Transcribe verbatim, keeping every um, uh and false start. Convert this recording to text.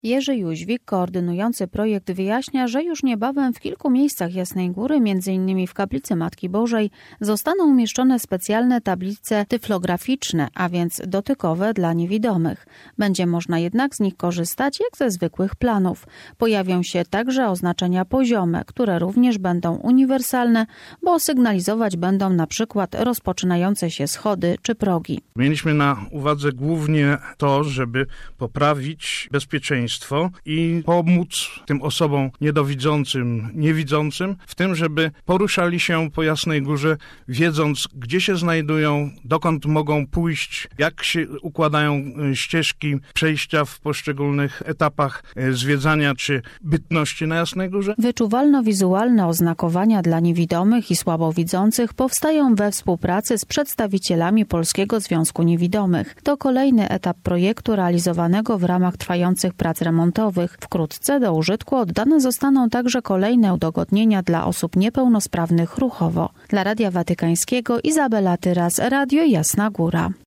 Jerzy Jóźwik, koordynujący projekt, wyjaśnia, że już niebawem w kilku miejscach Jasnej Góry, między innymi w Kaplicy Matki Bożej, zostaną umieszczone specjalne tablice tyflograficzne, a więc dotykowe dla niewidomych. Będzie można jednak z nich korzystać jak ze zwykłych planów. Pojawią się także oznaczenia poziome, które również będą uniwersalne, bo sygnalizować będą na przykład rozpoczynające się schody czy progi. Mieliśmy na uwadze głównie to, żeby poprawić bezpieczeństwo i pomóc tym osobom niedowidzącym, niewidzącym w tym, żeby poruszali się po Jasnej Górze, wiedząc, gdzie się znajdują, dokąd mogą pójść, jak się układają ścieżki przejścia w poszczególnych etapach zwiedzania czy bytności na Jasnej Górze. Wyczuwalno-wizualne oznakowania dla niewidomych i słabowidzących powstają we współpracy z przedstawicielami Polskiego Związku Niewidomych. To kolejny etap projektu realizowanego w ramach trwających prac remontowych. Wkrótce do użytku oddane zostaną także kolejne udogodnienia dla osób niepełnosprawnych ruchowo. Dla Radia Watykańskiego Izabela Tyras, Radio Jasna Góra.